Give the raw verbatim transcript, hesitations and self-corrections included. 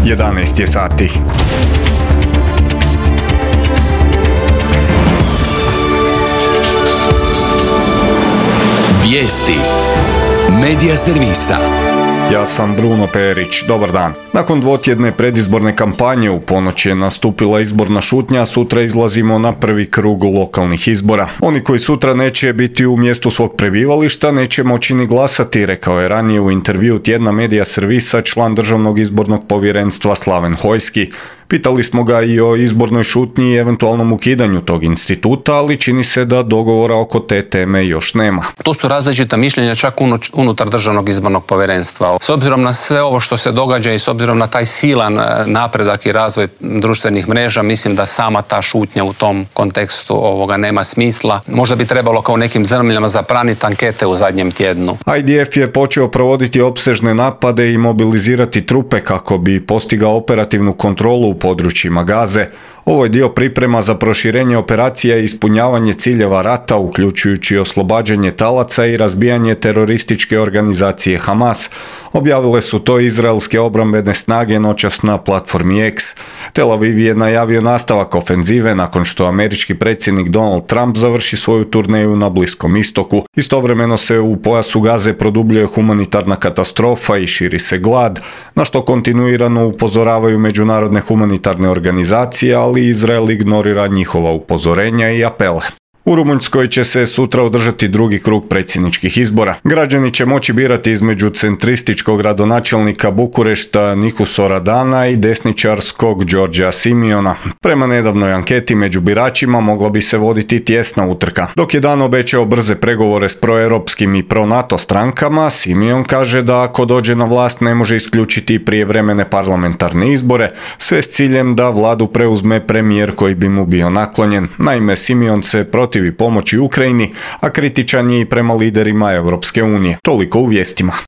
jedanaest je sati. Vijesti Medija servisa. Ja sam Bruno Perić, dobar dan. Nakon dvotjedne predizborne kampanje u ponoć je nastupila izborna šutnja, a sutra izlazimo na prvi krug lokalnih izbora. Oni koji sutra neće biti u mjestu svog prebivališta neće moći ni glasati, rekao je ranije u intervju tjedna Medija servisa član Državnog izbornog povjerenstva Slaven Hojski. Pitali smo ga i o izbornoj šutnji i eventualnom ukidanju tog instituta, ali čini se da dogovora oko te teme još nema. To su različita mišljenja čak unutar Državnog izbornog povjerenstva. S obzirom na sve ovo što se događa i s obzirom na taj silan napredak i razvoj društvenih mreža, mislim da sama ta šutnja u tom kontekstu ovoga nema smisla. Možda bi trebalo kao nekim zemljama zapraniti ankete u zadnjem tjednu. I D F je počeo provoditi opsežne napade i mobilizirati trupe kako bi postigao operativnu kontrolu u područjima Gaze. Ovo je dio priprema za proširenje operacija i ispunjavanje ciljeva rata, uključujući oslobađanje talaca i razbijanje terorističke organizacije Hamas. Objavile su to izraelske obrambene snage noćas na platformi X. Tel Aviv je najavio nastavak ofenzive nakon što američki predsjednik Donald Trump završi svoju turneju na Bliskom istoku. Istovremeno se u pojasu Gaze produbljuje humanitarna katastrofa i širi se glad, na što kontinuirano upozoravaju međunarodne humanitarne organizacije, ali Izrael ignorira njihova upozorenja i apele. U Rumunjskoj će se sutra održati drugi krug predsjedničkih izbora. Građani će moći birati između centrističkog gradonačelnika Bukurešta Nikusora Radana i desničarskog Đorđa Simiona. Prema nedavnoj anketi među biračima mogla bi se voditi tjesna utrka. Dok je Dan obećao brze pregovore s proeuropskim i pro-NATO strankama, Simion kaže da ako dođe na vlast ne može isključiti prijevremene parlamentarne izbore, sve s ciljem da vladu preuzme premijer koji bi mu bio naklonjen. Naime, Simion se protiv i pomoći Ukrajini, a kritičan je i prema liderima Europske unije. Toliko u vijestima.